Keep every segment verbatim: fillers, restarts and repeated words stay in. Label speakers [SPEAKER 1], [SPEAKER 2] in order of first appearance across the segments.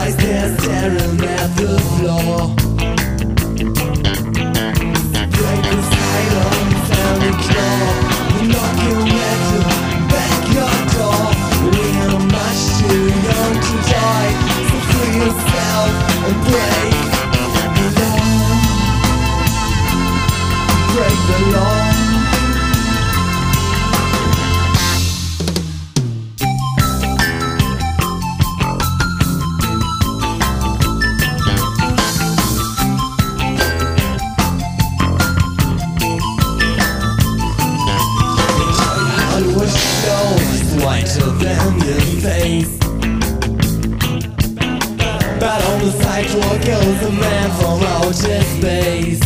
[SPEAKER 1] eyes, they're staring at the floor. Break the silence and ignore the knocking at your backyard door. We are much too young to die, so free yourself and break the law. Break the law. Whiter than your face, but on the sidewalk goes a man from outer space.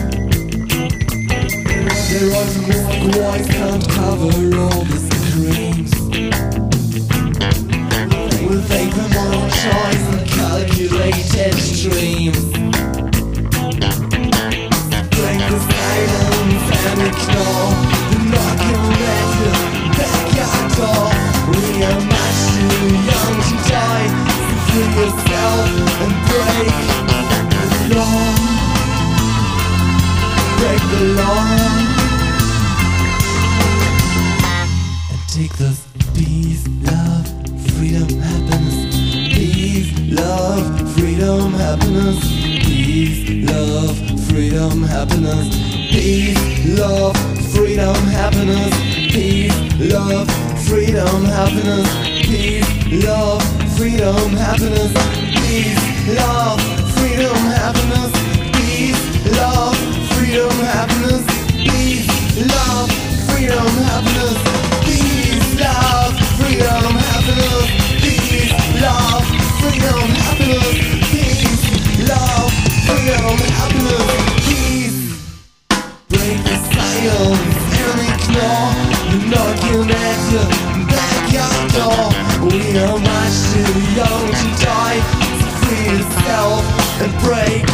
[SPEAKER 1] Their ultimate voice can't cover all the screams. With vapor, moral choice and calculated streams. Break the silence and ignore the knocking at your backyard door. We are much too young to die, so free yourself and break the law. Break the law. And take this peace, love, freedom, happiness. Peace, love, freedom, happiness. Peace, love, freedom, happiness. Peace, love, freedom, happiness. Peace, love, freedom, happiness. Peace, love, freedom, happiness. Peace, love, freedom, happiness. Peace, love, freedom, happiness. Peace, love, freedom, happiness. Peace, love, freedom, happiness. Peace, love, freedom, happiness. Peace, love, freedom, happiness. Peace. Break the silence and ignore the knocking at your backyard door. We are much too young to die, so free yourself and break